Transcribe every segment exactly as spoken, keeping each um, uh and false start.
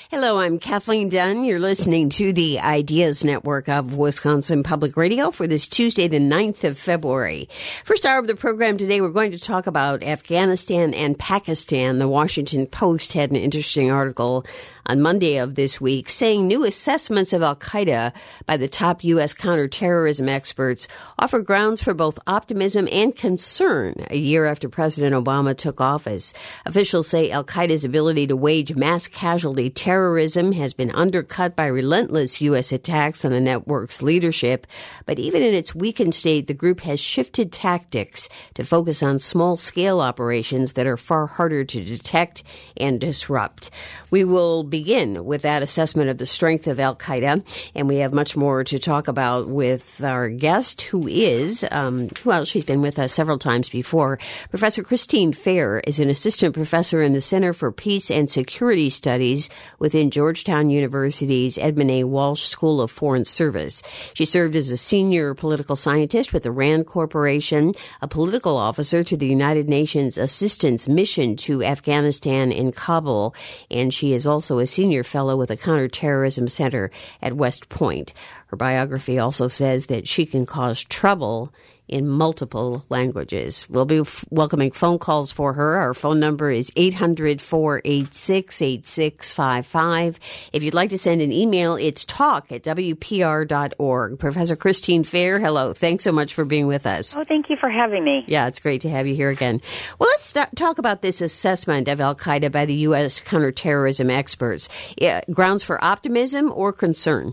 Hello, I'm Kathleen Dunn. You're listening to the Ideas Network of Wisconsin Public Radio for this Tuesday, the ninth of February. First hour of the program today, we're going to talk about Afghanistan and Pakistan. The Washington Post had an interesting article on Monday of this week saying new assessments of al-Qaeda by the top U S counterterrorism experts offer grounds for both optimism and concern a year after President Obama took office. Officials say al-Qaeda's ability to wage mass casualty terrorism has been undercut by relentless U S attacks on the network's leadership. But even in its weakened state, the group has shifted tactics to focus on small-scale operations that are far harder to detect and disrupt. We will begin with that assessment of the strength of al-Qaeda, and we have much more to talk about with our guest, who is, um, well, she's been with us several times before. Professor Christine Fair is an assistant professor in the Center for Peace and Security Studies within Georgetown University's Edmund A. Walsh School of Foreign Service. She served as a senior political scientist with the RAND Corporation, a political officer to the United Nations Assistance Mission to Afghanistan in Kabul, and she is also a senior fellow with the Counterterrorism Center at West Point. Her biography also says that she can cause trouble in multiple languages. We'll be f- welcoming phone calls for her. Our phone number is eight hundred, four eight six, eight six five five. If you'd like to send an email, it's talk at w p r dot org. Professor Christine Fair, hello. Thanks so much for being with us. Oh, thank you for having me. Yeah, it's great to have you here again. Well, let's start, talk about this assessment of al-Qaeda by the U S counterterrorism experts. Yeah, grounds for optimism or concern?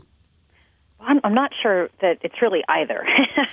I'm, I'm not sure that it's really either.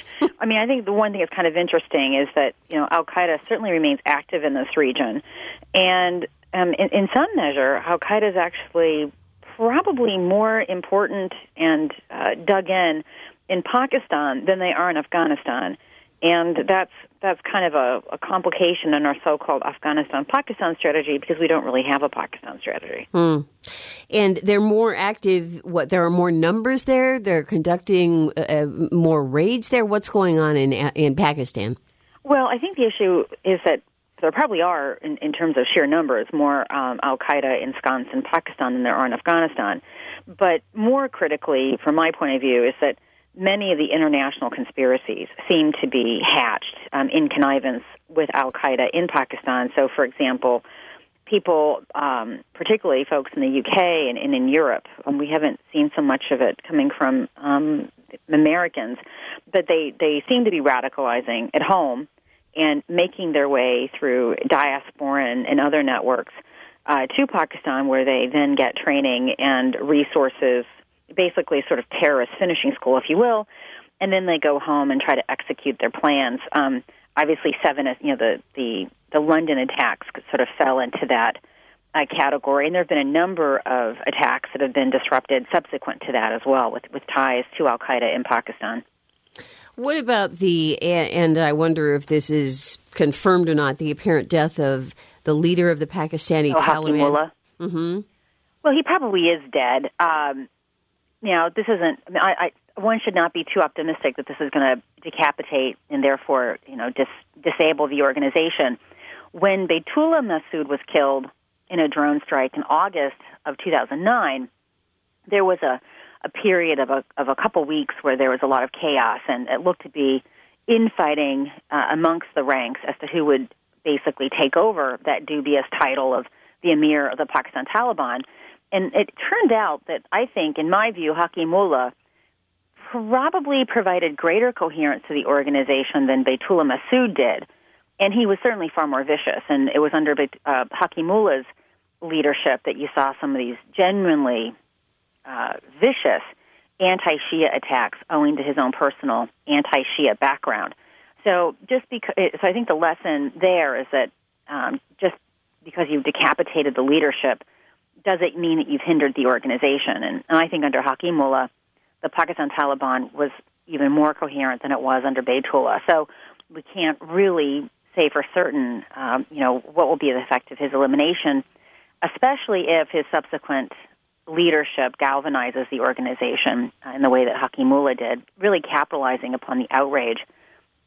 I mean, I think the one thing that's kind of interesting is that, you know, al-Qaeda certainly remains active in this region. And um, in, in some measure, al-Qaeda is actually probably more important and uh, dug in in Pakistan than they are in Afghanistan. And that's that's kind of a, a complication in our so-called Afghanistan-Pakistan strategy because we don't really have a Pakistan strategy. Hmm. And they're more active, what, there are more numbers there? They're conducting uh, more raids there? What's going on in in Pakistan? Well, I think the issue is that there probably are, in, in terms of sheer numbers, more um, al-Qaeda ensconced in Pakistan than there are in Afghanistan. But more critically, from my point of view, is that many of the international conspiracies seem to be hatched um, in connivance with al-Qaeda in Pakistan. So, for example, people, um, particularly folks in the U K and, and in Europe, um, we haven't seen so much of it coming from um, Americans, but they, they seem to be radicalizing at home and making their way through diaspora and, and other networks uh, to Pakistan, where they then get training and resources, basically sort of terrorist finishing school, if you will, and then they go home and try to execute their plans. Um, obviously, seven, you know, the, the, the London attacks sort of fell into that uh, category, and there have been a number of attacks that have been disrupted subsequent to that as well, with, with ties to al-Qaeda in Pakistan. What about the, and I wonder if this is confirmed or not, the apparent death of the leader of the Pakistani oh, Taliban? Haki Mullah. Mm-hmm. Well, he probably is dead. Um, Now, this isn't, I mean, I, I, one should not be too optimistic that this is going to decapitate and therefore, you know, dis, disable the organization. When Baytullah Masood was killed in a drone strike in August of two thousand nine, there was a, a period of a, of a couple weeks where there was a lot of chaos, and it looked to be infighting uh, amongst the ranks as to who would basically take over that dubious title of the Emir of the Pakistan Taliban. And it turned out that, I think, in my view, Haki Mullah probably provided greater coherence to the organization than Baytullah Masood did. And he was certainly far more vicious. And it was under uh, Haki Mullah's leadership that you saw some of these genuinely uh, vicious anti-Shia attacks owing to his own personal anti-Shia background. So just because, so I think the lesson there is that um, just because you've decapitated the leadership doesn't mean that you've hindered the organization. And, and I think under Haki Mullah, the Pakistan Taliban was even more coherent than it was under Baytullah. So we can't really say for certain, um, you know, what will be the effect of his elimination, especially if his subsequent leadership galvanizes the organization uh, in the way that Haki Mullah did, really capitalizing upon the outrage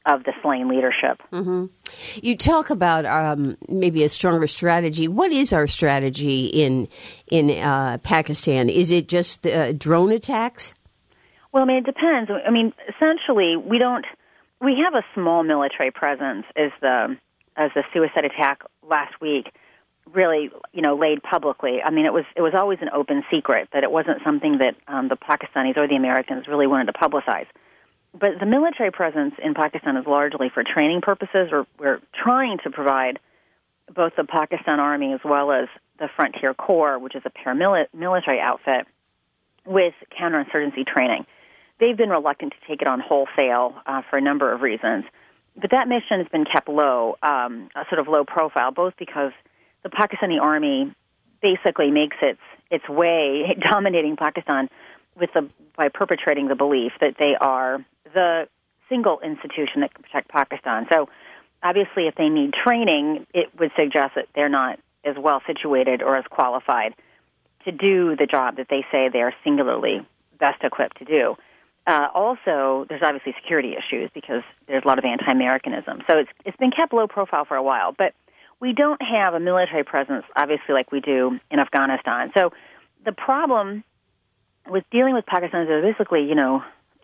of the slain leadership. Mm-hmm. You talk about um, maybe a stronger strategy. What is our strategy in in uh, Pakistan? Is it just uh, drone attacks? Well, I mean, it depends. I mean, essentially, we don't. We have a small military presence, as the as the suicide attack last week really, you know, laid publicly. I mean, it was it was always an open secret that it wasn't something that um, the Pakistanis or the Americans really wanted to publicize. But the military presence in Pakistan is largely for training purposes. Or we're trying to provide both the Pakistan Army as well as the Frontier Corps, which is a paramilitary outfit, with counterinsurgency training. They've been reluctant to take it on wholesale uh, for a number of reasons. But that mission has been kept low, um, a sort of low profile, both because the Pakistani Army basically makes its its way dominating Pakistan with the by perpetrating the belief that they are the single institution that can protect Pakistan. So obviously if they need training, it would suggest that they're not as well situated or as qualified to do the job that they say they are singularly best equipped to do. Uh, also, there's obviously security issues because there's a lot of anti-Americanism. So it's it's been kept low profile for a while. But we don't have a military presence, obviously, like we do in Afghanistan. So the problem with dealing with Pakistan is there's basically, you know,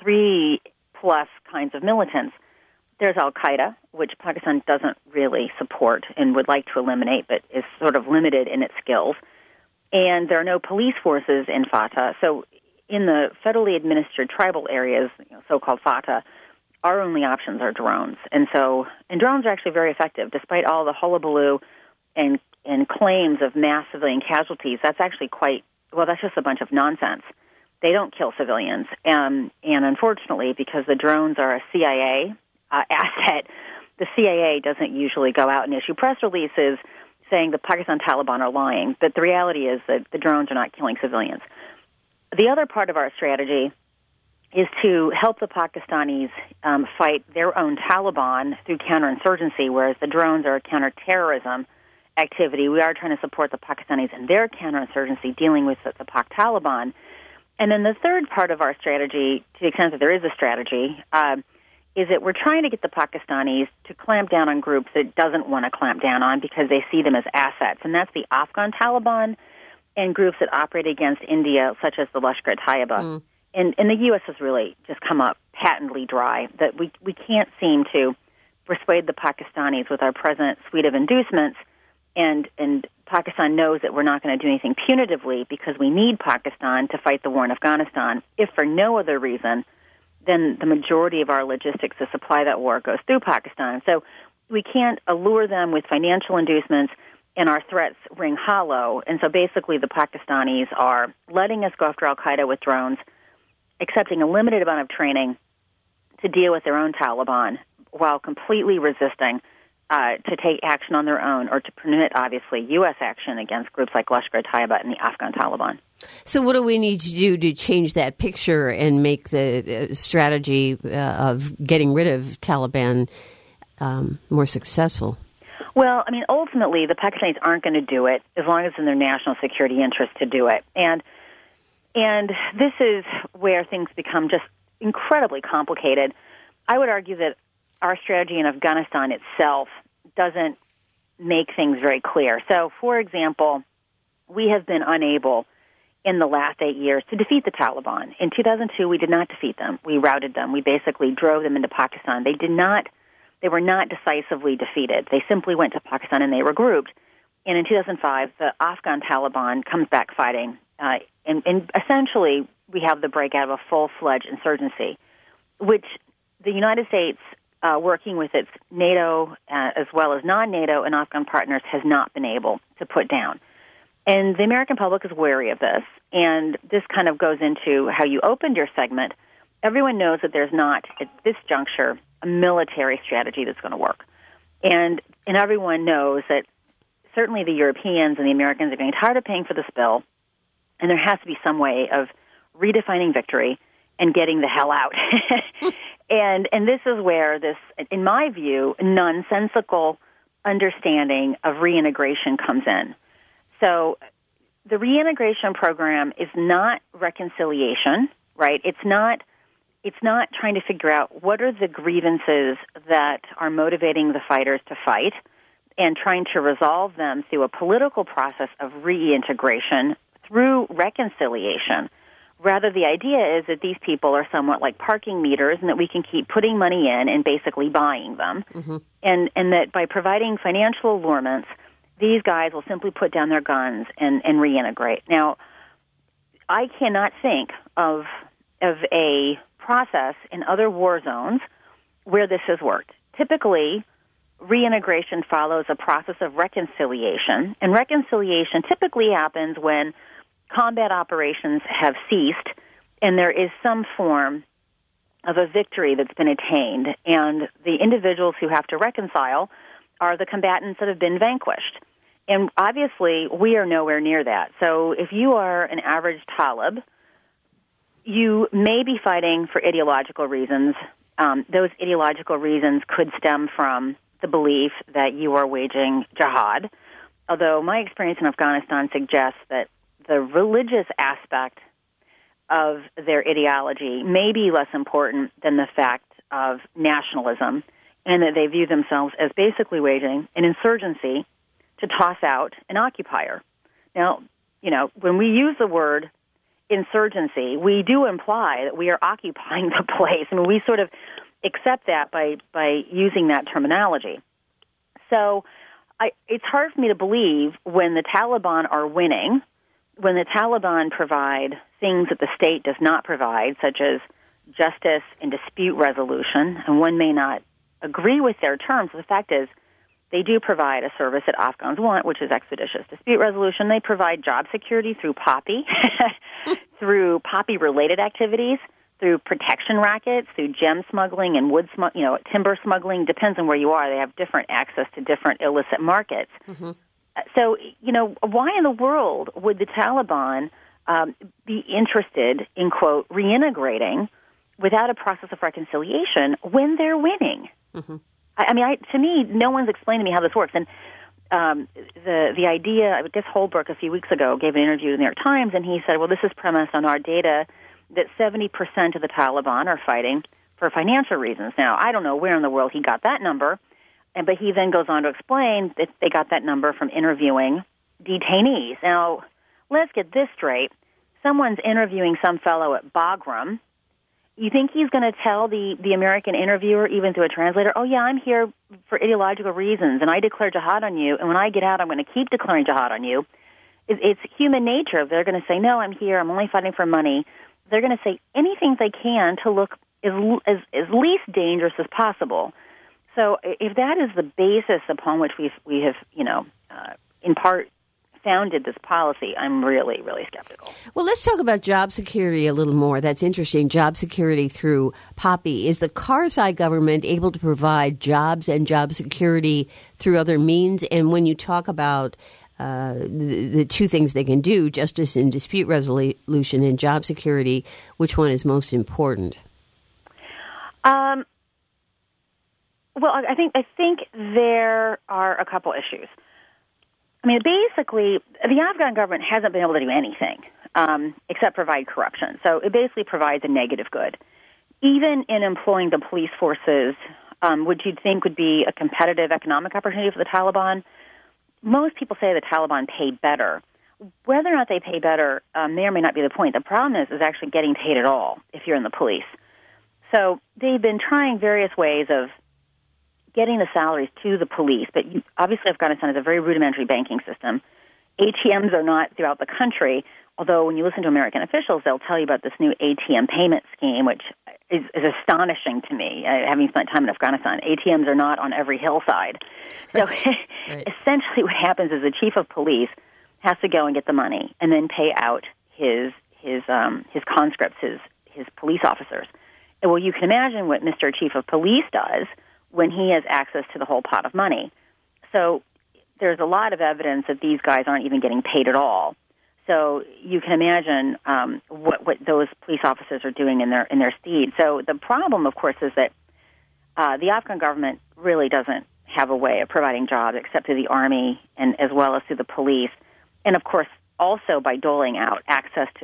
three-plus kinds of militants. There's al-Qaeda, which Pakistan doesn't really support and would like to eliminate, but is sort of limited in its skills. And there are no police forces in Fatah. So in the federally administered tribal areas, you know, so-called Fatah, our only options are drones. And so, and drones are actually very effective. Despite all the hullabaloo and, and claims of mass civilian casualties, that's actually quite, well, that's just a bunch of nonsense. They don't kill civilians. Um, and unfortunately, because the drones are a C I A uh, asset, the C I A doesn't usually go out and issue press releases saying the Pakistan Taliban are lying. But the reality is that the drones are not killing civilians. The other part of our strategy is to help the Pakistanis um, fight their own Taliban through counterinsurgency, whereas the drones are a counterterrorism activity. We are trying to support the Pakistanis in their counterinsurgency dealing with the, the Pak Taliban. And then the third part of our strategy, to the extent that there is a strategy, uh, is that we're trying to get the Pakistanis to clamp down on groups that it doesn't want to clamp down on because they see them as assets. And that's the Afghan Taliban and groups that operate against India, such as the Lashkar-e-Taiba. Mm. And, and the U S has really just come up patently dry, that we, we can't seem to persuade the Pakistanis with our present suite of inducements, and, and Pakistan knows that we're not going to do anything punitively because we need Pakistan to fight the war in Afghanistan, if for no other reason than the majority of our logistics to supply that war goes through Pakistan. So we can't allure them with financial inducements, and our threats ring hollow. And so basically the Pakistanis are letting us go after al-Qaeda with drones, accepting a limited amount of training to deal with their own Taliban while completely resisting uh, to take action on their own or to permit, obviously, U S action against groups like Lashkar-e-Taiba and the Afghan Taliban. So what do we need to do to change that picture and make the uh, strategy uh, of getting rid of Taliban um, more successful? Well, I mean, ultimately, the Pakistanis aren't going to do it as long as it's in their national security interest to do it. And And this is where things become just incredibly complicated. I would argue that our strategy in Afghanistan itself doesn't make things very clear. So, for example, we have been unable in the last eight years to defeat the Taliban. In two thousand two, we did not defeat them. We routed them. We basically drove them into Pakistan. They did not, they were not decisively defeated. They simply went to Pakistan and they regrouped. And in two thousand five, the Afghan Taliban comes back fighting. Uh, and, and essentially, we have the breakout of a full-fledged insurgency, which the United States, uh, working with its NATO uh, as well as non-NATO and Afghan partners, has not been able to put down. And the American public is wary of this, and this kind of goes into how you opened your segment. Everyone knows that there's not, at this juncture, a military strategy that's going to work. And and everyone knows that certainly the Europeans and the Americans are getting tired of paying for this bill, and there has to be some way of redefining victory and getting the hell out. and and this is where this, in my view, nonsensical understanding of reintegration comes in. So the reintegration program is not reconciliation, right? It's not it's not trying to figure out what are the grievances that are motivating the fighters to fight and trying to resolve them through a political process of reintegration through reconciliation. Rather, the idea is that these people are somewhat like parking meters and that we can keep putting money in and basically buying them. Mm-hmm. And, and that by providing financial allurements, these guys will simply put down their guns and, and reintegrate. Now, I cannot think of of a process in other war zones where this has worked. Typically, reintegration follows a process of reconciliation, and reconciliation typically happens when combat operations have ceased and there is some form of a victory that's been attained, and the individuals who have to reconcile are the combatants that have been vanquished. And obviously, we are nowhere near that. So if you are an average Talib, you may be fighting for ideological reasons. Um, those ideological reasons could stem from the belief that you are waging jihad, although my experience in Afghanistan suggests that the religious aspect of their ideology may be less important than the fact of nationalism, and that they view themselves as basically waging an insurgency to toss out an occupier. Now, you know, when we use the word insurgency, we do imply that we are occupying the place, and we sort of accept that by, by using that terminology. So I, it's hard for me to believe when the Taliban are winning, when the Taliban provide things that the state does not provide, such as justice and dispute resolution, and one may not agree with their terms. The fact is, they do provide a service that Afghans want, which is expeditious dispute resolution. They provide job security through poppy, through poppy-related activities, through protection rackets, through gem smuggling and wood, smu- you know, timber smuggling. Depends on where you are. They have different access to different illicit markets. Mm-hmm. So, you know, why in the world would the Taliban um, be interested in, quote, reintegrating without a process of reconciliation when they're winning? Mm-hmm. I, I mean, I, to me, no one's explained to me how this works. And um, the the idea, I guess Holbrooke a few weeks ago gave an interview in the New York Times, and he said, well, this is premised on our data that seventy percent of the Taliban are fighting for financial reasons. Now, I don't know where in the world he got that number, and but he then goes on to explain that they got that number from interviewing detainees. Now, let's get this straight. Someone's interviewing some fellow at Bagram. You think he's going to tell the, the American interviewer, even through a translator, oh, yeah, I'm here for ideological reasons, and I declare jihad on you, and when I get out, I'm going to keep declaring jihad on you. It, it's human nature. They're going to say, no, I'm here, I'm only fighting for money. They're going to say anything they can to look as, as, as least dangerous as possible. So if that is the basis upon which we've, we have, you know, uh, in part founded this policy, I'm really, really skeptical. Well, let's talk about job security a little more. That's interesting. Job security through Poppy. Is the Karzai government able to provide jobs and job security through other means? And when you talk about uh, the, the two things they can do, justice and dispute resolution and job security, which one is most important? Um. Well, I think I think there are a couple issues. I mean, basically, the Afghan government hasn't been able to do anything um, except provide corruption. So it basically provides a negative good. Even in employing the police forces, um, which you'd think would be a competitive economic opportunity for the Taliban, most people say the Taliban pay better. Whether or not they pay better uh, may or may not be the point. The problem is, is actually getting paid at all if you're in the police. So they've been trying various ways of getting the salaries to the police, but you, obviously Afghanistan is a very rudimentary banking system. A T Ms are not throughout the country, although when you listen to American officials, they'll tell you about this new A T M payment scheme, which is, is astonishing to me, uh, having spent time in Afghanistan. A T Ms are not on every hillside. So right. Essentially what happens is the chief of police has to go and get the money and then pay out his his um, his conscripts, his, his police officers. And well, you can imagine what Mister Chief of Police does when he has access to the whole pot of money. So there's a lot of evidence that these guys aren't even getting paid at all. So you can imagine um, what, what those police officers are doing in their in their stead. So the problem, of course, is that uh, the Afghan government really doesn't have a way of providing jobs except through the army and as well as through the police. And, of course, also by doling out access to,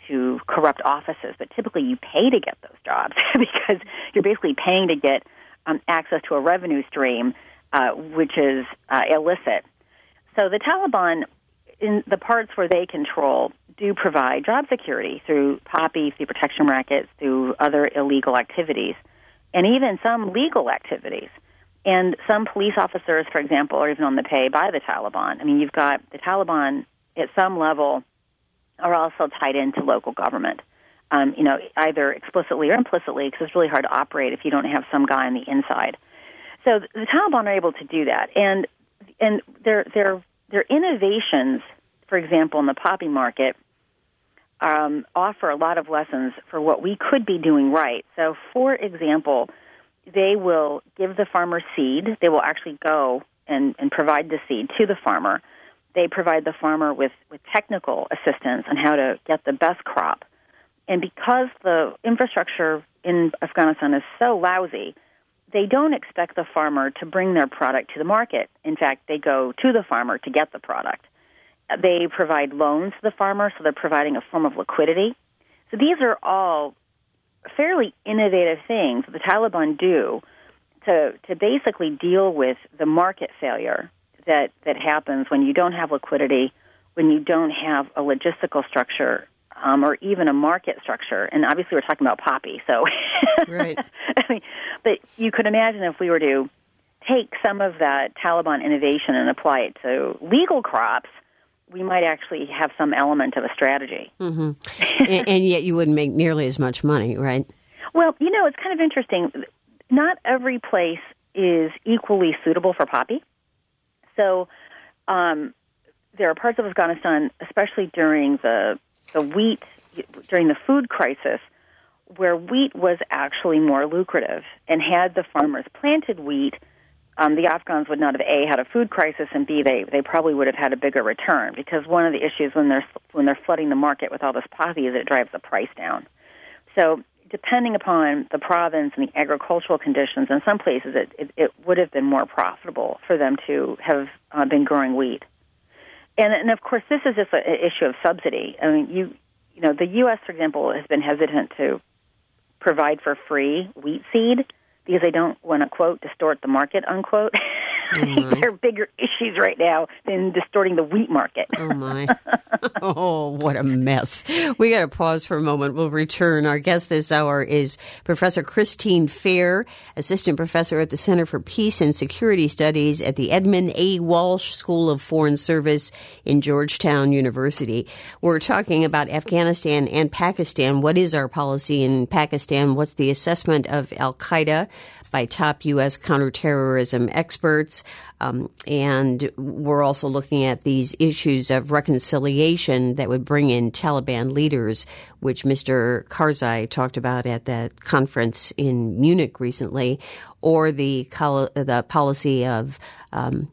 to corrupt offices, but typically you pay to get those jobs because you're basically paying to get um, access to a revenue stream, uh, which is uh, illicit. So the Taliban, in the parts where they control, do provide job security through poppy, through protection rackets, through other illegal activities, and even some legal activities. And some police officers, for example, are even on the pay by the Taliban. I mean, you've got the Taliban at some level are also tied into local government, um, you know, either explicitly or implicitly, because it's really hard to operate if you don't have some guy on the inside. So the Taliban are able to do that, and and their their their innovations, for example, in the poppy market, um, offer a lot of lessons for what we could be doing right. So, for example, they will give the farmer seed. They will actually go and, and provide the seed to the farmer. They provide the farmer with, with technical assistance on how to get the best crop. And because the infrastructure in Afghanistan is so lousy, they don't expect the farmer to bring their product to the market. In fact, they go to the farmer to get the product. They provide loans to the farmer, so they're providing a form of liquidity. So these are all fairly innovative things the Taliban do to to basically deal with the market failure that, that happens when you don't have liquidity, when you don't have a logistical structure, um, or even a market structure. And obviously we're talking about poppy, so right. I mean, but you could imagine if we were to take some of that Taliban innovation and apply it to legal crops, we might actually have some element of a strategy. Mm-hmm. and, and yet you wouldn't make nearly as much money, right? Well, you know, it's kind of interesting. Not every place is equally suitable for poppy. So um, there are parts of Afghanistan, especially during the the wheat, during the food crisis, where wheat was actually more lucrative. And had the farmers planted wheat, Um, the Afghans would not have A, had a food crisis, and B, they, they probably would have had a bigger return, because one of the issues when they're when they're flooding the market with all this poppy is it drives the price down. So depending upon the province and the agricultural conditions, in some places it, it, it would have been more profitable for them to have uh, been growing wheat. And, and of course, this is just an issue of subsidy. I mean, you you know, the U S, for example, has been hesitant to provide for free wheat seed, because they don't want to, quote, distort the market, unquote. Mm-hmm. There are bigger issues right now than distorting the wheat market. Oh, my. Oh, what a mess. We got to pause for a moment. We'll return. Our guest this hour is Professor Christine Fair, Assistant Professor at the Center for Peace and Security Studies at the Edmund A. Walsh School of Foreign Service in Georgetown University. We're talking about Afghanistan and Pakistan. What is our policy in Pakistan? What's the assessment of al-Qaeda by top U S counterterrorism experts? Um, and we're also looking at these issues of reconciliation that would bring in Taliban leaders, which Mister Karzai talked about at that conference in Munich recently, or the the policy of um,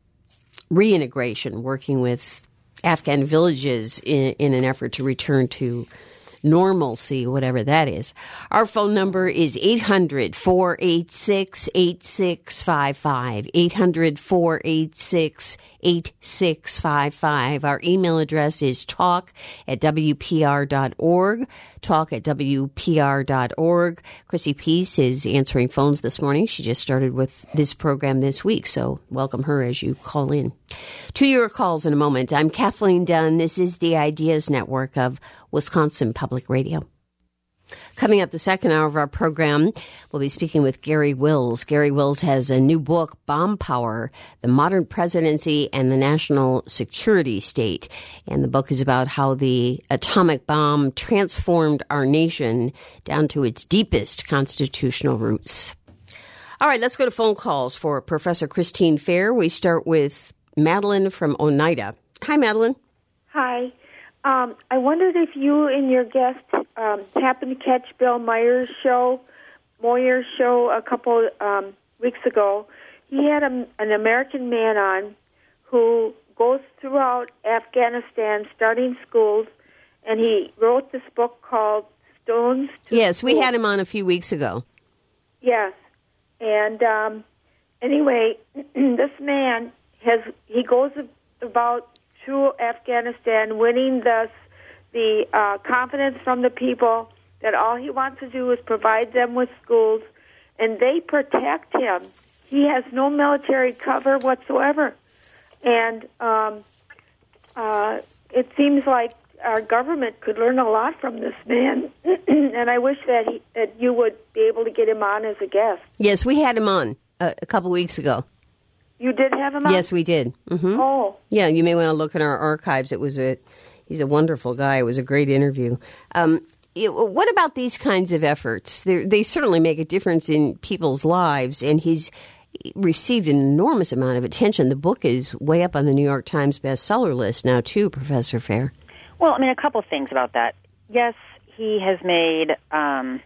reintegration, working with Afghan villages in, in an effort to return to normalcy, whatever that is. Our phone number is eight hundred, four eight six, eight six five five, eight hundred, four eight six, eight six five five. Our email address is talk at w p r dot org, talk at w p r dot org. Chrissy Peace is answering phones this morning. She just started with this program this week, so welcome her as you call in. To your calls in a moment. I'm Kathleen Dunn. This is the Ideas Network of Wisconsin Public Radio. Coming up the second hour of our program, we'll be speaking with Gary Wills. Gary Wills has a new book, Bomb Power, The Modern Presidency and the National Security State. And the book is about how the atomic bomb transformed our nation down to its deepest constitutional roots. All right, let's go to phone calls for Professor Christine Fair. We start with Madeline from Oneida. Hi, Madeline. Hi. Um, I wondered if you and your guest um, happened to catch Bill Meyer's show, Moyer's show a couple um, weeks ago. He had a, an American man on who goes throughout Afghanistan starting schools, and he wrote this book called Stones to Yes, School. we had him on a few weeks ago. Yes. And um, anyway, this man has he goes about through Afghanistan, winning the the uh, confidence from the people that all he wants to do is provide them with schools, and they protect him. He has no military cover whatsoever. And um, uh, it seems like our government could learn a lot from this man, and I wish that he, that you would be able to get him on as a guest. Yes, we had him on uh, a couple weeks ago. You did have him on? Yes, we did. Mm-hmm. Oh. Yeah, you may want to look in our archives. It was a, he's a wonderful guy. It was a great interview. Um, it, what about these kinds of efforts? They're, they certainly make a difference in people's lives, and he's received an enormous amount of attention. The book is way up on the New York Times bestseller list now, too, Professor Fair. Well, I mean, a couple of things about that. Yes, he has made um,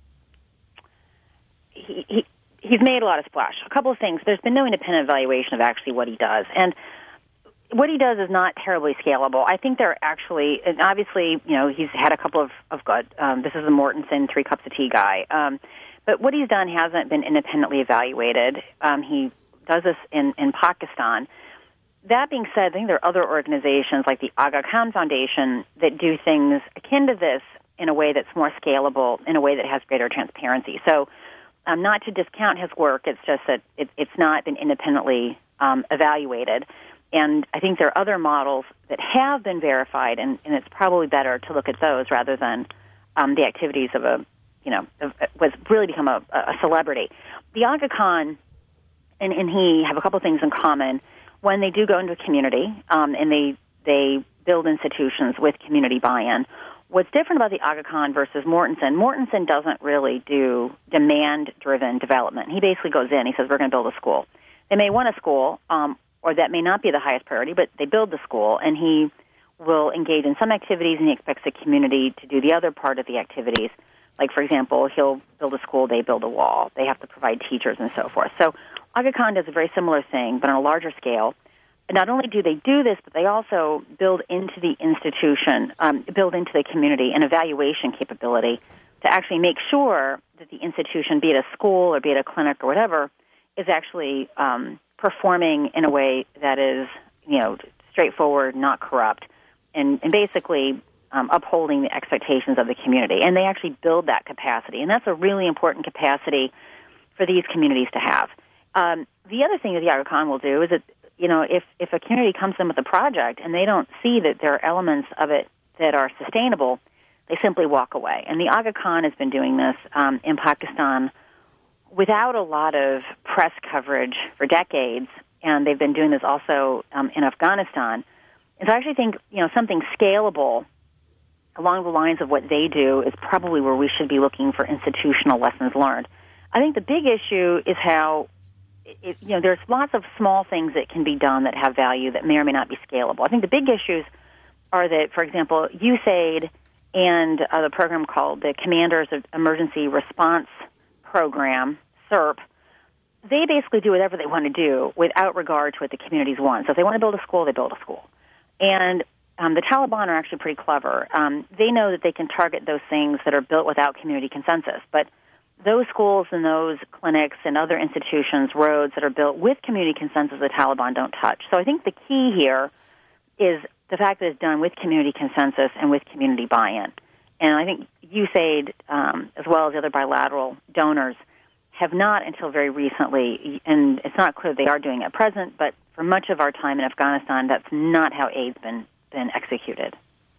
he, he he's made a lot of splash. A couple of things. There's been no independent evaluation of actually what he does, and what he does is not terribly scalable. I think there are actually, and obviously, you know, he's had a couple of of good. Um, this is the Mortenson three cups of tea guy, um, but what he's done hasn't been independently evaluated. Um, he does this in in Pakistan. That being said, I think there are other organizations like the Aga Khan Foundation that do things akin to this in a way that's more scalable, in a way that has greater transparency. So um, not to discount his work, it's just that it, it's not been independently um, evaluated. And I think there are other models that have been verified, and, and it's probably better to look at those rather than um, the activities of a, you know, of, what's really become a, a celebrity. The Aga Khan and, and he have a couple of things in common. When they do go into a community um, and they they build institutions with community buy-in, what's different about the Aga Khan versus Mortenson, Mortenson doesn't really do demand-driven development. He basically goes in, he says, we're going to build a school. They may want a school, um, or that may not be the highest priority, but they build the school, and he will engage in some activities, and he expects the community to do the other part of the activities. Like, for example, he'll build a school, they build a wall. They have to provide teachers and so forth. So Aga Khan does a very similar thing, but on a larger scale. And not only do they do this, but they also build into the institution, um, build into the community an evaluation capability to actually make sure that the institution, be it a school or be it a clinic or whatever, is actually um, performing in a way that is, you know, straightforward, not corrupt, and, and basically um, upholding the expectations of the community. And they actually build that capacity, and that's a really important capacity for these communities to have. Um, the other thing that the Aga Khan will do is that, you know, if, if a community comes in with a project and they don't see that there are elements of it that are sustainable, they simply walk away. And the Aga Khan has been doing this um, in Pakistan without a lot of press coverage for decades, and they've been doing this also um, in Afghanistan. And so I actually think, you know, something scalable along the lines of what they do is probably where we should be looking for institutional lessons learned. I think the big issue is how It, you know, there's lots of small things that can be done that have value that may or may not be scalable. I think the big issues are that, for example, U S A I D and uh, the program called the Commanders of Emergency Response Program, C E R P, they basically do whatever they want to do without regard to what the communities want. So if they want to build a school, they build a school. And um, the Taliban are actually pretty clever. Um, they know that they can target those things that are built without community consensus, but those schools and those clinics and other institutions, roads that are built with community consensus, the Taliban don't touch. So I think the key here is the fact that it's done with community consensus and with community buy-in. And I think U S A I D, um, as well as the other bilateral donors, have not until very recently, and it's not clear they are doing it at present, but for much of our time in Afghanistan, that's not how aid's been, been executed.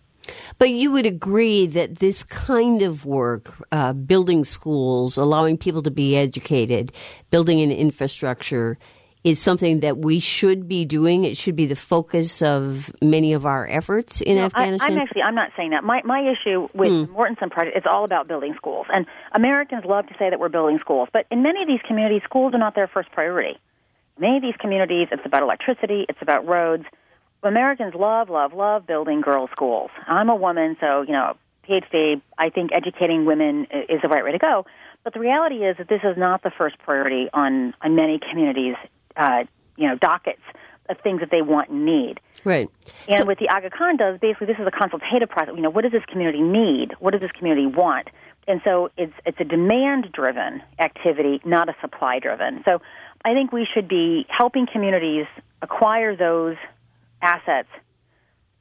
But you would agree that this kind of work, uh, building schools, allowing people to be educated, building an infrastructure, is something that we should be doing. It should be the focus of many of our efforts in no, Afghanistan. I, I'm actually, I'm not saying that. My my issue with hmm. the Mortenson Project is all about building schools. And Americans love to say that we're building schools. But in many of these communities, schools are not their first priority. In many of these communities, it's about electricity, it's about roads. Americans love, love, love building girls' schools. I'm a woman, so, you know, PhD, I think educating women is the right way to go. But the reality is that this is not the first priority on, on many communities' uh, you know, dockets of things that they want and need. Right. And so, what the Aga Khan does, basically, this is a consultative process. You know, what does this community need? What does this community want? And so it's it's a demand-driven activity, not a supply-driven. So I think we should be helping communities acquire those assets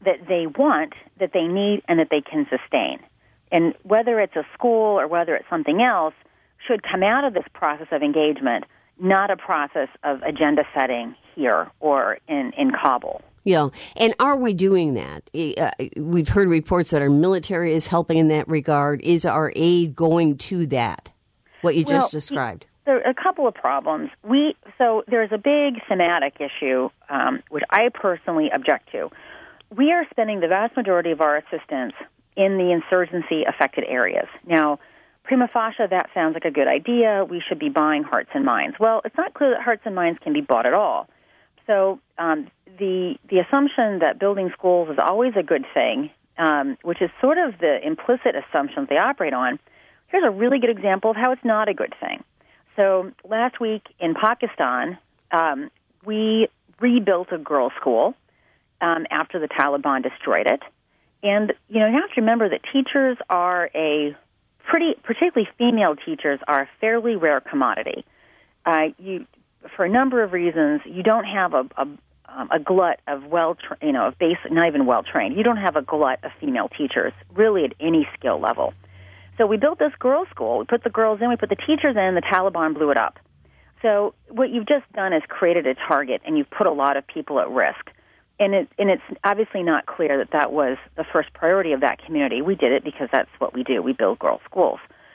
that they want, that they need, and that they can sustain. And whether it's a school or whether it's something else should come out of this process of engagement, not a process of agenda setting here or in, in Kabul. Yeah. And are we doing that? Uh, we've heard reports that our military is helping in that regard. Is our aid going to that, what you well, just described? There are a couple of problems. We So there's a big thematic issue, um, which I personally object to. We are spending the vast majority of our assistance in the insurgency-affected areas. Now, prima facie, that sounds like a good idea. We should be buying hearts and minds. Well, it's not clear that hearts and minds can be bought at all. So um, the the assumption that building schools is always a good thing, um, which is sort of the implicit assumptions they operate on, here's a really good example of how it's not a good thing. So last week in Pakistan, um, we rebuilt a girls' school um, after the Taliban destroyed it. And, you know, you have to remember that teachers are a pretty, particularly female teachers, are a fairly rare commodity. Uh, you, for a number of reasons, you don't have a, a, um, a glut of well, tra- you know, of basic, not even well trained. You don't have a glut of female teachers, really at any skill level. So we built this girls' school. We put the girls in, we put the teachers in, the Taliban blew it up. So what you've just done is created a target, and you've put a lot of people at risk. And, it, and it's obviously not clear that that was the first priority of that community. We did it because that's what we do. We build girls' schools.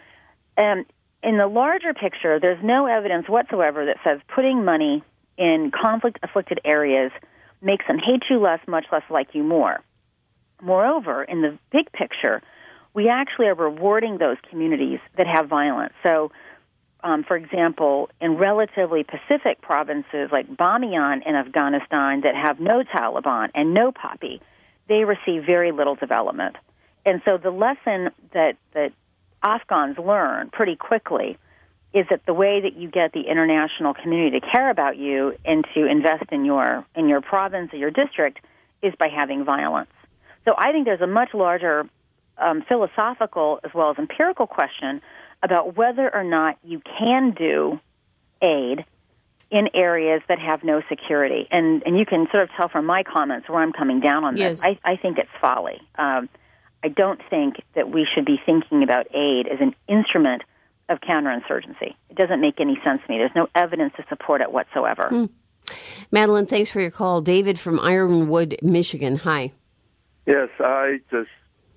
And in the larger picture, there's no evidence whatsoever that says putting money in conflict-afflicted areas makes them hate you less, much less like you more. Moreover, in the big picture, we actually are rewarding those communities that have violence. So, um, for example, in relatively Pacific provinces like Bamiyan in Afghanistan that have no Taliban and no PAPI, they receive very little development. And so the lesson that, that Afghans learn pretty quickly is that the way that you get the international community to care about you and to invest in your in your province or your district is by having violence. So I think there's a much larger um, philosophical as well as empirical question about whether or not you can do aid in areas that have no security. And and you can sort of tell from my comments where I'm coming down on yes. this. I, I think it's folly. Um, I don't think that we should be thinking about aid as an instrument of counterinsurgency. It doesn't make any sense to me. There's no evidence to support it whatsoever. Hmm. Madeline, thanks for your call. David from Ironwood, Michigan. Hi. Yes, I just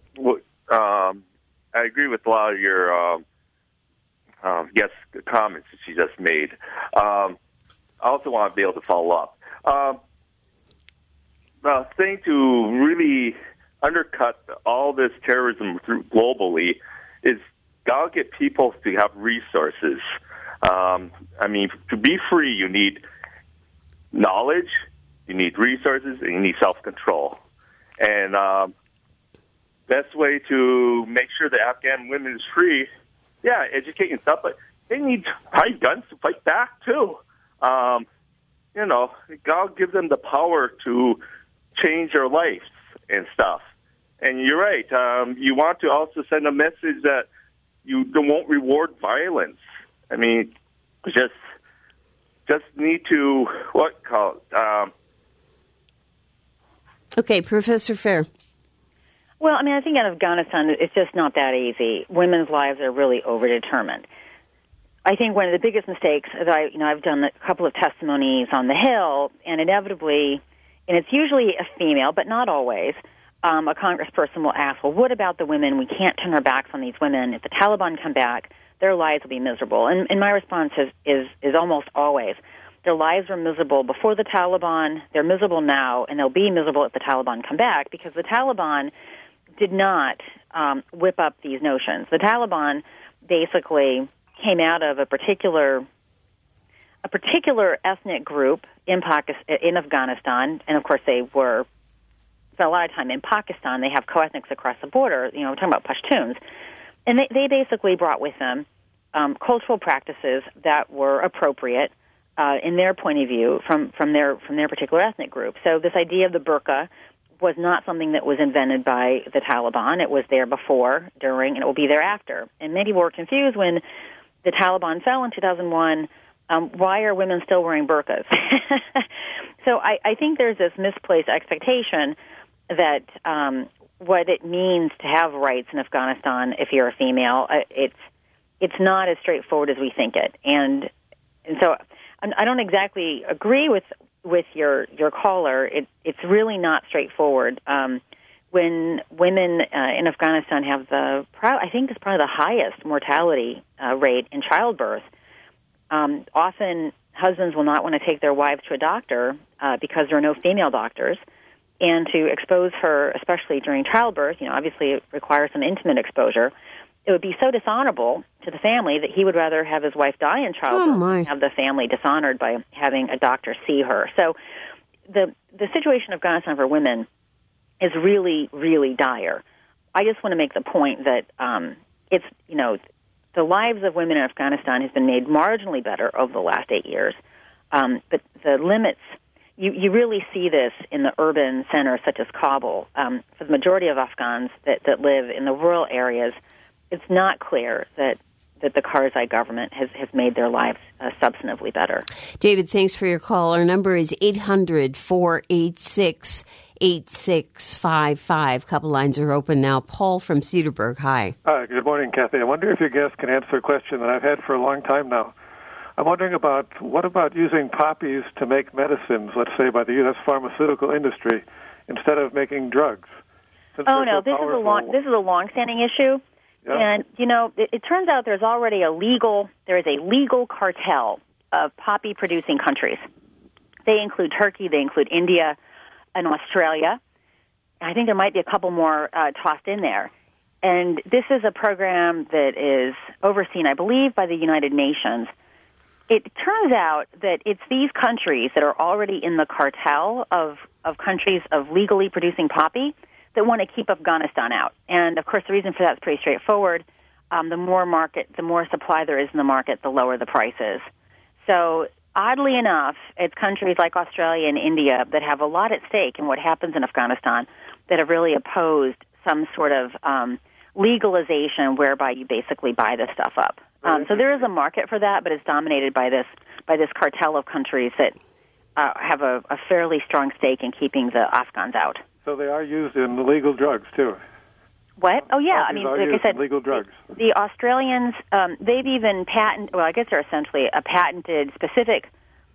um, I agree with a lot of your um, um, yes comments that you just made. Um, I also want to be able to follow up. Um, the thing to really undercut all this terrorism through globally is gotta get people to have resources. Um, I mean, to be free, you need knowledge, you need resources, and you need self-control. And um, best way to make sure the Afghan women is free, yeah, educate and stuff, but they need to fight guns to fight back too. Um, you know, God gives them the power to change their lives and stuff. And you're right. Um, you want to also send a message that you won't reward violence. I mean, just just need to what call it? Um, okay, Professor Fair. Well, I mean, I think in Afghanistan, it's just not that easy. Women's lives are really overdetermined. I think one of the biggest mistakes is I, you know, I've done a couple of testimonies on the Hill, and inevitably, and it's usually a female, but not always. Um, a congressperson will ask, well, what about the women? We can't turn our backs on these women. If the Taliban come back, their lives will be miserable. And, and my response is, is, is almost always, their lives were miserable before the Taliban, they're miserable now, and they'll be miserable if the Taliban come back, because the Taliban did not um, whip up these notions. The Taliban basically came out of a particular a particular ethnic group in Pakistan, in Afghanistan, and of course they were spent a lot of time in Pakistan. They have co-ethnics across the border. You know, we're talking about Pashtuns. And they, they basically brought with them um, cultural practices that were appropriate uh, in their point of view from, from their from their particular ethnic group. So this idea of the burqa was not something that was invented by the Taliban. It was there before, during, and it will be there after. And many were confused when the Taliban fell in two thousand one. Um, why are women still wearing burqas? So I, I think there's this misplaced expectation that um, what it means to have rights in Afghanistan if you're a female, uh, it's it's not as straightforward as we think it. And and so I don't exactly agree with with your your caller. It, it's really not straightforward. Um, when women uh, in Afghanistan have the, I think it's probably the highest mortality uh, rate in childbirth, um, often husbands will not want to take their wives to a doctor uh, because there are no female doctors. And to expose her, especially during childbirth, you know, obviously it requires some intimate exposure. It would be so dishonorable to the family that he would rather have his wife die in childbirth oh than have the family dishonored by having a doctor see her. So the the situation of Afghanistan for women is really, really dire. I just want to make the point that um, it's, you know, the lives of women in Afghanistan has been made marginally better over the last eight years. Um, but the limits, you, you really see this in the urban centers such as Kabul. Um, for the majority of Afghans that, that live in the rural areas, it's not clear that, that the Karzai government has, has made their lives uh, substantively better. David, thanks for your call. Our number is eight hundred, four eight six, eight six five five. Couple lines are open now. Paul from Cedarburg, hi. Hi, good morning, Kathy. I wonder if your guest can answer a question that I've had for a long time now. I'm wondering about, what about using poppies to make medicines, let's say by the U S pharmaceutical industry, instead of making drugs? Since oh, no, so this powerful, is a long, this is a long-standing issue. Yeah. And, you know, it, it turns out there's already a legal, there is a legal cartel of poppy-producing countries. They include Turkey, they include India, and Australia. I think there might be a couple more uh, tossed in there. And this is a program that is overseen, I believe, by the United Nations. It turns out that it's these countries that are already in the cartel of, of countries of legally producing poppy that want to keep Afghanistan out. And, of course, the reason for that is pretty straightforward. Um, the more market, the more supply there is in the market, the lower the price is. So, oddly enough, it's countries like Australia and India that have a lot at stake in what happens in Afghanistan that have really opposed some sort of um, legalization whereby you basically buy this stuff up. Um, so there is a market for that, but it's dominated by this by this cartel of countries that uh, have a, a fairly strong stake in keeping the Afghans out. So they are used in legal drugs, too. What? Oh, yeah. Poppies I mean, are like used I said, in legal drugs. The, the Australians, um, they've even patented, well, I guess they're essentially a patented specific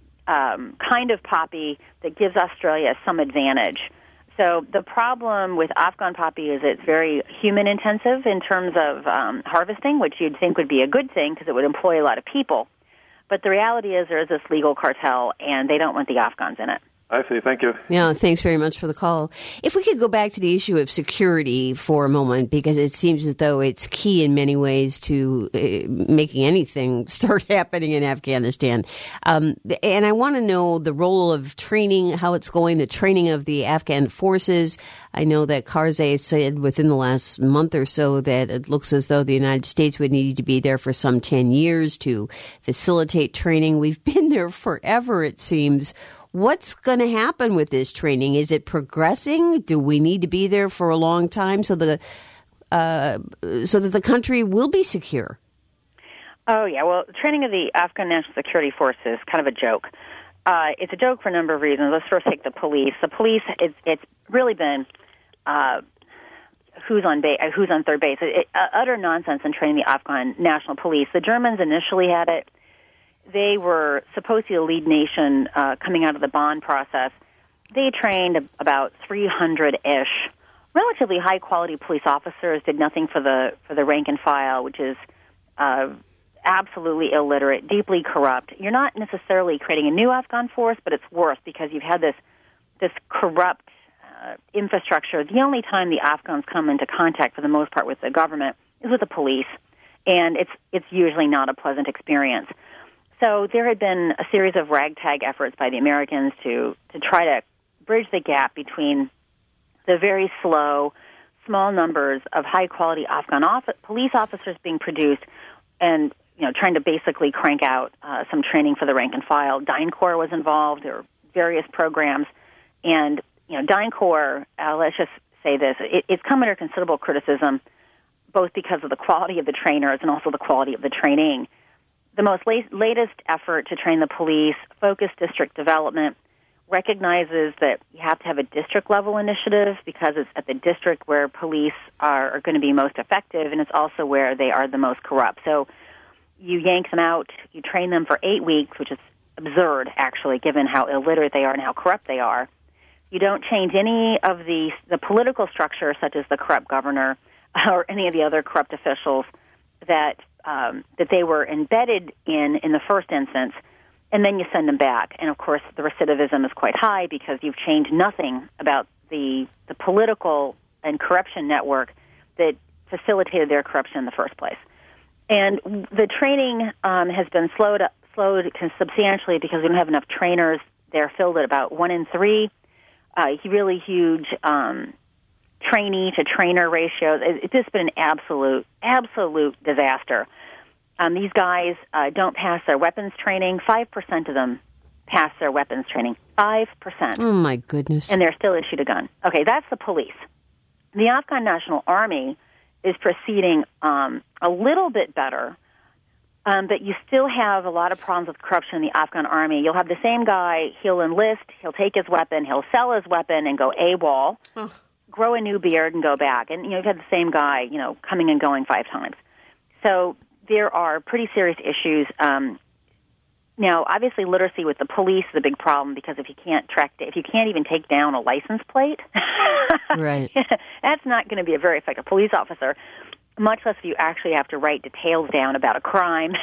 um, kind of poppy that gives Australia some advantage. So the problem with Afghan poppy is it's very human intensive in terms of um, harvesting, which you'd think would be a good thing because it would employ a lot of people. But the reality is there is this legal cartel, and they don't want the Afghans in it. I see. Thank you. Yeah, thanks very much for the call. If we could go back to the issue of security for a moment, because it seems as though it's key in many ways to uh, making anything start happening in Afghanistan. Um, and I want to know the role of training, how it's going, the training of the Afghan forces. I know that Karzai said within the last month or so that it looks as though the United States would need to be there for some ten years to facilitate training. We've been there forever, it seems. What's going to happen with this training? Is it progressing? Do we need to be there for a long time so the uh, so that the country will be secure? Oh, yeah. Well, training of the Afghan National Security Forces is kind of a joke. Uh, it's a joke for a number of reasons. Let's first take the police. The police, it's, it's really been uh, who's on ba- who's on third base. It, it, uh, utter nonsense in training the Afghan National Police. The Germans initially had it. They were supposed to be a lead nation uh, coming out of the Bonn process. They trained about three hundred-ish relatively high-quality police officers, did nothing for the for the rank and file, which is uh, absolutely illiterate, deeply corrupt. You're not necessarily creating a new Afghan force, but it's worse because you've had this this corrupt uh, infrastructure. The only time the Afghans come into contact, for the most part, with the government is with the police, and it's it's usually not a pleasant experience. So there had been a series of ragtag efforts by the Americans to, to try to bridge the gap between the very slow, small numbers of high-quality Afghan off- police officers being produced and, you know, trying to basically crank out uh, some training for the rank and file. DynCorp was involved. There were various programs. And, you know, DynCorp, uh, let's just say this, it, it's come under considerable criticism, both because of the quality of the trainers and also the quality of the training. The most la- latest effort to train the police, focused district development, recognizes that you have to have a district-level initiative because it's at the district where police are, are going to be most effective, and it's also where they are the most corrupt. So you yank them out, you train them for eight weeks, which is absurd, actually, given how illiterate they are and how corrupt they are. You don't change any of the, the political structure, such as the corrupt governor or any of the other corrupt officials that um, that they were embedded in in the first instance, and then you send them back. And, of course, the recidivism is quite high because you've changed nothing about the the political and corruption network that facilitated their corruption in the first place. And the training um, has been slowed up, slowed substantially because we don't have enough trainers. They're filled at about one in three. Uh, really huge um, trainee to trainer ratios. It's just been an absolute, absolute disaster. Um, these guys uh, don't pass their weapons training. Five percent of them pass their weapons training. Five percent. Oh my goodness! And they're still issued a gun. Okay, that's the police. The Afghan National Army is proceeding um, a little bit better. Um, but you still have a lot of problems with corruption in the Afghan army. You'll have the same guy, he'll enlist, he'll take his weapon, he'll sell his weapon and go AWOL, oh. grow a new beard and go back. And, you know, you've had the same guy, you know, coming and going five times. So there are pretty serious issues. Um, now, obviously, literacy with the police is a big problem because if you can't track, if you can't even take down a license plate, right. that's not going to be a very effective police officer. Much less if you actually have to write details down about a crime.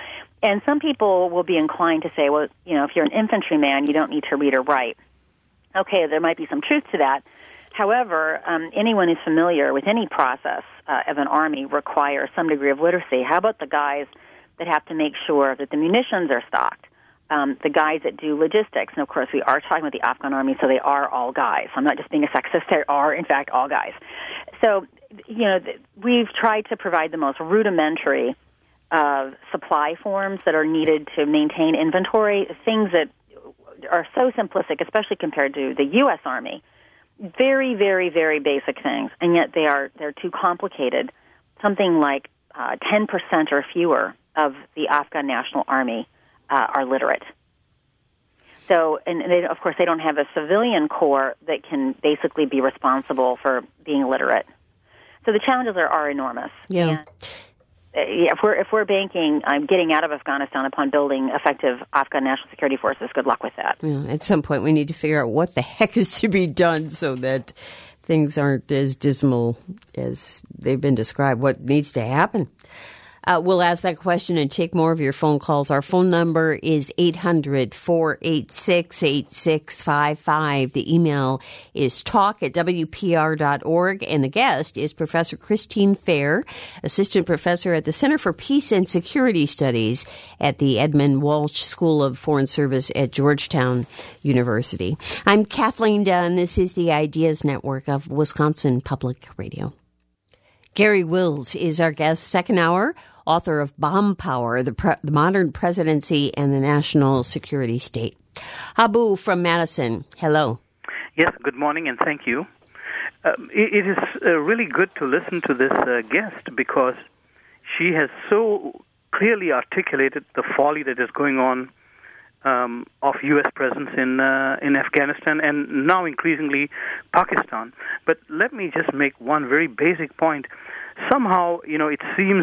And some people will be inclined to say, well, you know, if you're an infantryman, you don't need to read or write. Okay, there might be some truth to that. However, um, anyone who's familiar with any process uh, of an army requires some degree of literacy. How about the guys that have to make sure that the munitions are stocked? Um, the guys that do logistics. And, of course, we are talking about the Afghan army, so they are all guys. I'm not just being a sexist. They are, in fact, all guys. So, you know, we've tried to provide the most rudimentary uh, supply forms that are needed to maintain inventory, things that are so simplistic, especially compared to the U S Army. Very, very, very basic things, and yet they are they're too complicated. Something like uh, ten percent or fewer of the Afghan National Army uh, are literate. So, and they, of course, they don't have a civilian corps that can basically be responsible for being literate. So the challenges are, are enormous. Yeah. And if we're if we're banking on um, getting out of Afghanistan upon building effective Afghan national security forces, good luck with that. Yeah, at some point, we need to figure out what the heck is to be done so that things aren't as dismal as they've been described. What needs to happen? Uh, we'll ask that question and take more of your phone calls. Our phone number is eight hundred, four eight six, eight six five five. The email is talk at w p r dot org. And the guest is Professor Christine Fair, Assistant Professor at the Center for Peace and Security Studies at the Edmund Walsh School of Foreign Service at Georgetown University. I'm Kathleen Dunn. This is the Ideas Network of Wisconsin Public Radio. Gary Wills is our guest, second hour, author of Bomb Power, the, Pre- the Modern Presidency and the National Security State. Habu from Madison, hello. Yes, good morning and thank you. Uh, it, it is uh, really good to listen to this uh, guest because she has so clearly articulated the folly that is going on Um, of U S presence in uh, in Afghanistan and now increasingly Pakistan. But let me just make one very basic point. Somehow, you know, it seems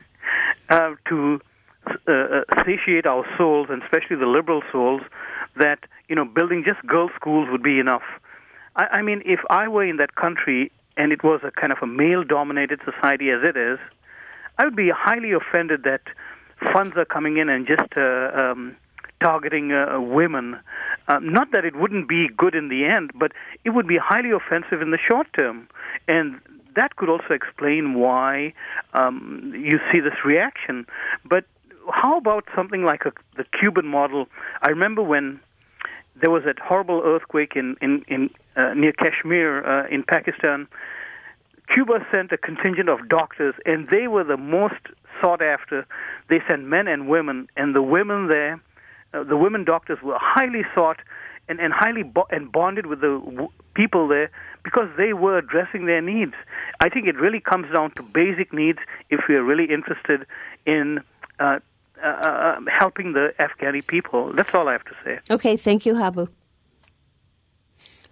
uh, to uh, satiate our souls, and especially the liberal souls, that, you know, building just girls' schools would be enough. I, I mean, if I were in that country and it was a kind of a male-dominated society as it is, I would be highly offended that funds are coming in and just uh, um, targeting uh, women. Uh, not that it wouldn't be good in the end, but it would be highly offensive in the short term. And that could also explain why um, you see this reaction. But how about something like a, the Cuban model? I remember when there was that horrible earthquake in, in, in uh, near Kashmir uh, in Pakistan. Cuba sent a contingent of doctors, and they were the most sought after. They sent men and women, and the women there, Uh, the women doctors were highly sought and, and highly bo- and bonded with the w- people there because they were addressing their needs. I think it really comes down to basic needs if we are really interested in uh, uh, uh, helping the Afghani people. That's all I have to say. Okay, thank you, Habu.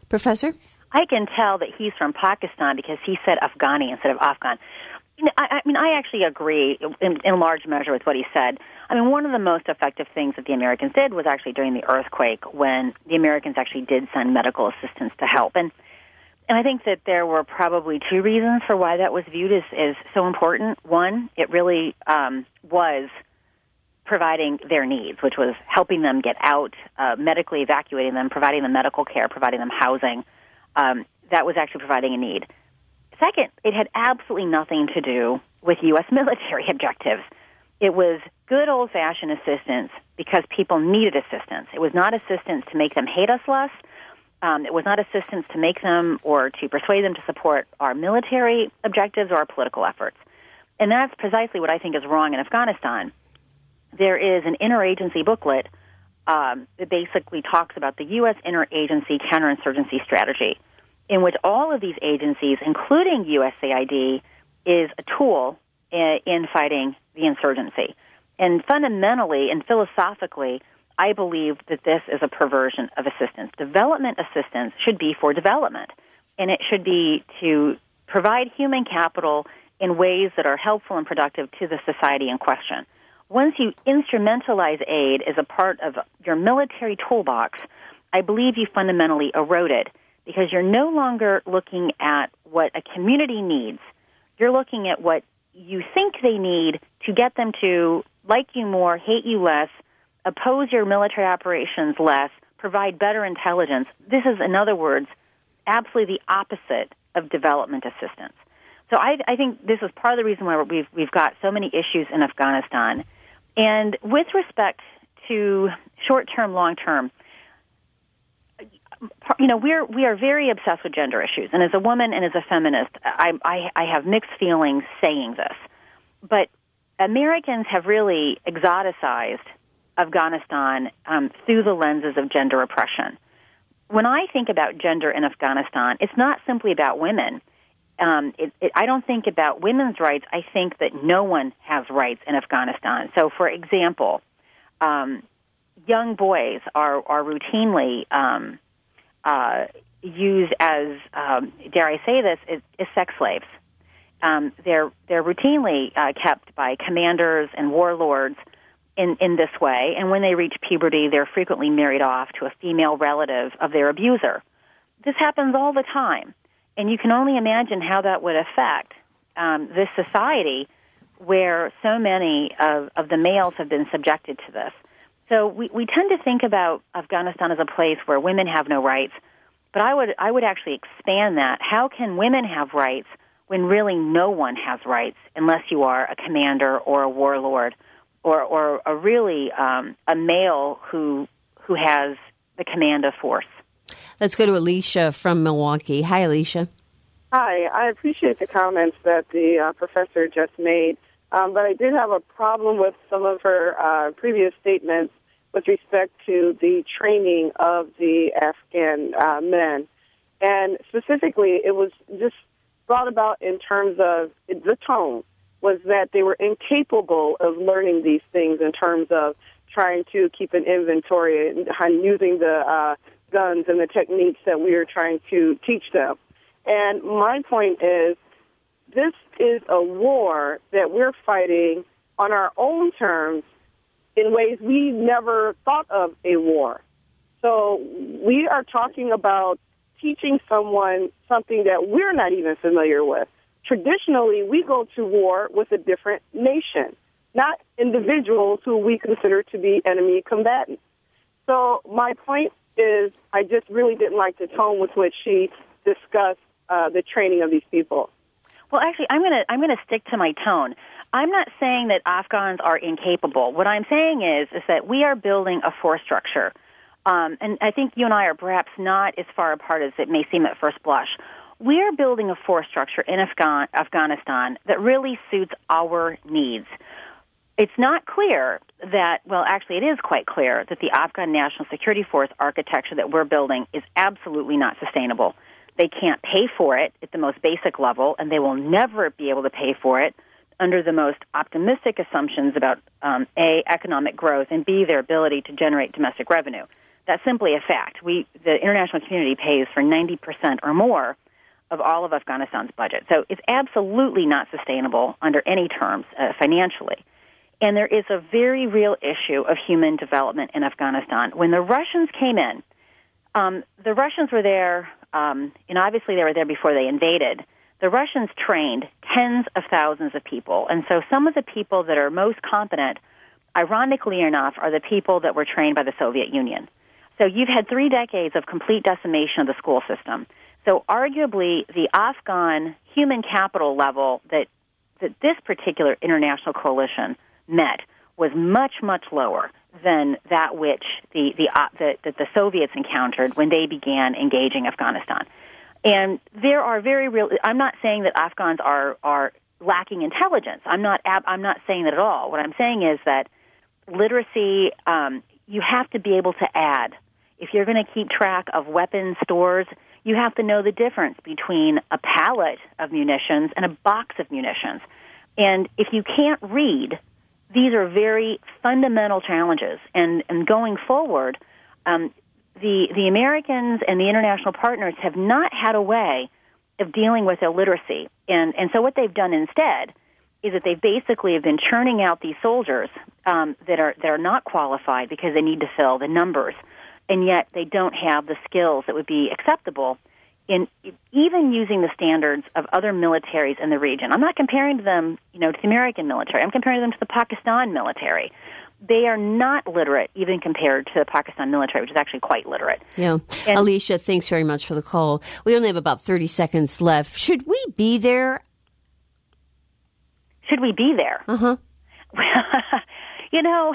Professor? I can tell that he's from Pakistan because he said Afghani instead of Afghan. You know, I, I mean, I actually agree in, in large measure with what he said. I mean, one of the most effective things that the Americans did was actually during the earthquake when the Americans actually did send medical assistance to help. And and I think that there were probably two reasons for why that was viewed as, as so important. One, it really um, was providing their needs, which was helping them get out, uh, medically evacuating them, providing them medical care, providing them housing. Um, that was actually providing a need. Second, it had absolutely nothing to do with U S military objectives. It was good old-fashioned assistance because people needed assistance. It was not assistance to make them hate us less. Um, it was not assistance to make them or to persuade them to support our military objectives or our political efforts. And that's precisely what I think is wrong in Afghanistan. There is an interagency booklet um, that basically talks about the U S interagency counterinsurgency strategy, in which all of these agencies, including U S A I D, is a tool in, in fighting the insurgency. And fundamentally and philosophically, I believe that this is a perversion of assistance. Development assistance should be for development, and it should be to provide human capital in ways that are helpful and productive to the society in question. Once you instrumentalize aid as a part of your military toolbox, I believe you fundamentally erode it, because you're no longer looking at what a community needs. You're looking at what you think they need to get them to like you more, hate you less, oppose your military operations less, provide better intelligence. This is, in other words, absolutely the opposite of development assistance. So I, I think this is part of the reason why we've, we've got so many issues in Afghanistan. And with respect to short-term, long-term, you know, we're we are very obsessed with gender issues, and as a woman and as a feminist, I, I, I have mixed feelings saying this. But Americans have really exoticized Afghanistan um, through the lenses of gender oppression. When I think about gender in Afghanistan, it's not simply about women. Um, it, it, I don't think about women's rights. I think that no one has rights in Afghanistan. So, for example, um, young boys are are routinely um, Uh, used as, um, dare I say this, as, as sex slaves. Um, they're they're routinely uh, kept by commanders and warlords in, in this way, and when they reach puberty, they're frequently married off to a female relative of their abuser. This happens all the time, and you can only imagine how that would affect um, this society where so many of, of the males have been subjected to this. So we, we tend to think about Afghanistan as a place where women have no rights, but I would I would actually expand that. How can women have rights when really no one has rights unless you are a commander or a warlord or or a really um, a male who who has the command of force? Let's go to Alicia from Milwaukee. Hi, Alicia. Hi. I appreciate the comments that the uh, professor just made, um, but I did have a problem with some of her uh, previous statements with respect to the training of the Afghan uh, men. And specifically, it was just brought about in terms of the tone, was that they were incapable of learning these things in terms of trying to keep an inventory and using the uh, guns and the techniques that we are trying to teach them. And my point is, this is a war that we're fighting on our own terms in ways we never thought of a war. So we are talking about teaching someone something that we're not even familiar with. Traditionally, we go to war with a different nation, not individuals who we consider to be enemy combatants. So my point is, I just really didn't like the tone with which she discussed uh, the training of these people. Well, actually, I'm going to I'm going to stick to my tone. I'm not saying that Afghans are incapable. What I'm saying is is that we are building a force structure, um, and I think you and I are perhaps not as far apart as it may seem at first blush. We are building a force structure in Afghan, Afghanistan that really suits our needs. It's not clear that, well, actually it is quite clear that the Afghan National Security Force architecture that we're building is absolutely not sustainable. They can't pay for it at the most basic level, and they will never be able to pay for it under the most optimistic assumptions about, um, A, economic growth, and B, their ability to generate domestic revenue. that's simply a fact. We, the international community pays for ninety percent or more of all of Afghanistan's budget. So it's absolutely not sustainable under any terms uh, financially. And there is a very real issue of human development in Afghanistan. When the Russians came in, um, the Russians were there, um, and obviously they were there before they invaded. The Russians trained tens of thousands of people. And so some of the people that are most competent, ironically enough, are the people that were trained by the Soviet Union. So you've had three decades of complete decimation of the school system. So arguably, the Afghan human capital level that that this particular international coalition met was much, much lower than that which the the, uh, the, the the Soviets encountered when they began engaging Afghanistan. And there are very real. I'm not saying that Afghans are are lacking intelligence. I'm not. I'm not saying that at all. What I'm saying is that literacy. Um, you have to be able to add. If you're going to keep track of weapons stores, you have to know the difference between a pallet of munitions and a box of munitions. And if you can't read, these are very fundamental challenges. And, and going forward, um, the the Americans and the international partners have not had a way of dealing with illiteracy. And, and so what they've done instead is that they basically have been churning out these soldiers um, that are that are not qualified because they need to fill the numbers, and yet they don't have the skills that would be acceptable in even using the standards of other militaries in the region. I'm not comparing them, you know, to the American military. I'm comparing them to the Pakistan military. They are not literate, even compared to the Pakistan military, which is actually quite literate. Yeah. And Alicia, thanks very much for the call. We only have about thirty seconds left. Should we be there? Should we be there? Uh-huh. You know,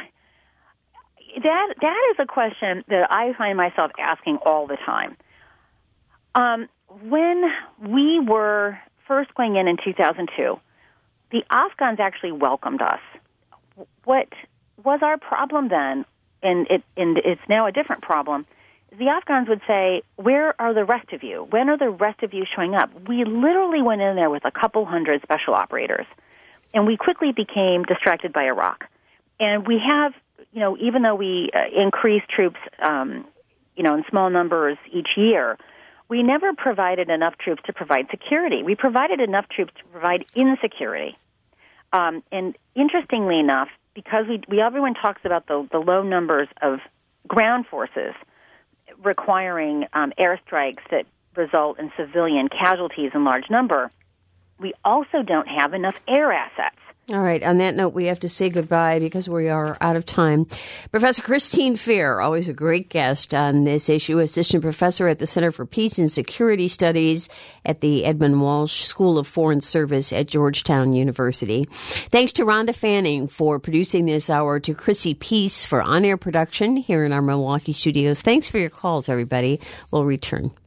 that that is a question that I find myself asking all the time. Um, when we were first going in in two thousand two, the Afghans actually welcomed us. What was our problem then, and, it, and it's now a different problem, the Afghans would say, where are the rest of you? When are the rest of you showing up? We literally went in there with a couple hundred special operators, and we quickly became distracted by Iraq. And we have, you know, even though we uh, increased troops, um, you know, in small numbers each year, we never provided enough troops to provide security. We provided enough troops to provide insecurity. Um, and interestingly enough, because we, we everyone talks about the, the low numbers of ground forces requiring um, airstrikes that result in civilian casualties in large number, we also don't have enough air assets. All right. On that note, we have to say goodbye because we are out of time. Professor Christine Fehr, always a great guest on this issue, assistant professor at the Center for Peace and Security Studies at the Edmund Walsh School of Foreign Service at Georgetown University. Thanks to Rhonda Fanning for producing this hour, to Chrissy Peace for on-air production here in our Milwaukee studios. Thanks for your calls, everybody. We'll return.